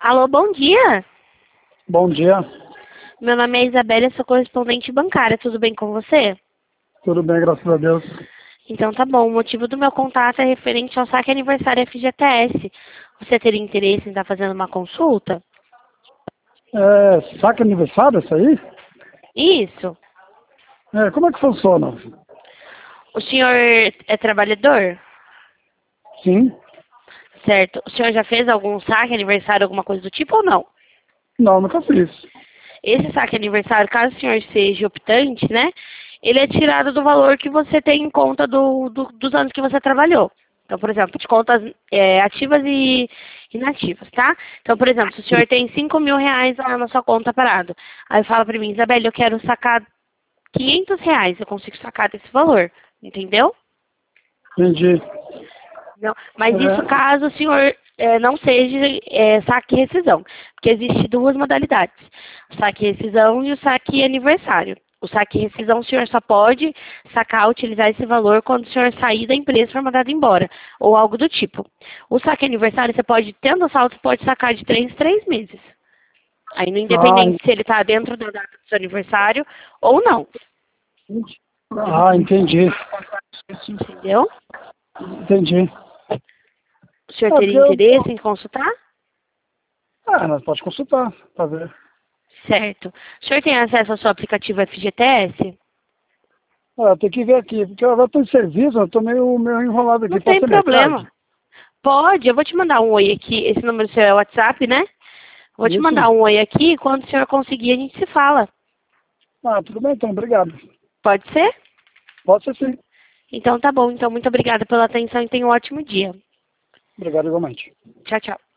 Alô, bom dia. Bom dia, Meu nome é Isabela, eu sou correspondente bancária. Tudo bem com você? tudo bem, graças a Deus. Então tá bom. O motivo do meu contato é referente ao saque aniversário FGTS. Você teria interesse em estar fazendo uma consulta? Saque aniversário, isso aí? Isso. Como é que funciona? O senhor é trabalhador? Sim? Certo. O senhor já fez algum saque aniversário, alguma coisa do tipo ou não? Não, nunca fiz. Esse saque aniversário, caso o senhor seja optante, né? Ele é tirado do valor que você tem em conta dos anos que você trabalhou. Então, por exemplo, de contas ativas e inativas, tá? Então, por exemplo, se o senhor tem R$ 5.000 lá na sua conta parado, aí fala pra mim, Isabela, eu quero sacar R$ 500, eu consigo sacar desse valor, entendeu? Entendi. Não, mas isso É, caso o senhor não seja saque e rescisão, porque existe duas modalidades, o saque e rescisão e o saque aniversário. O saque e rescisão o senhor só pode sacar, utilizar esse valor quando o senhor sair da empresa e for mandado embora, ou algo do tipo. O saque aniversário você pode, tendo saldo, pode sacar de 3 em 3 meses. Aí no ah, independente se ele está dentro da data do seu aniversário ou não, entendi. entendeu? Entendi. O senhor Porque teria interesse em consultar? nós pode consultar, pra ver. Certo. O senhor tem acesso ao seu aplicativo FGTS? Tem que ver aqui, porque eu agora estou em serviço, eu estou meio enrolado aqui. Não Pode tem ser mais tarde? problema. Pode, eu vou te mandar um oi aqui. Esse número seu é o WhatsApp, né? Vou te Isso? mandar um oi aqui. Quando o senhor conseguir, a gente se fala. Tudo bem então, obrigado. Pode ser? Pode ser sim. Então tá bom. Então, muito obrigada pela atenção e tenha um ótimo dia. Obrigado igualmente. Tchau, tchau.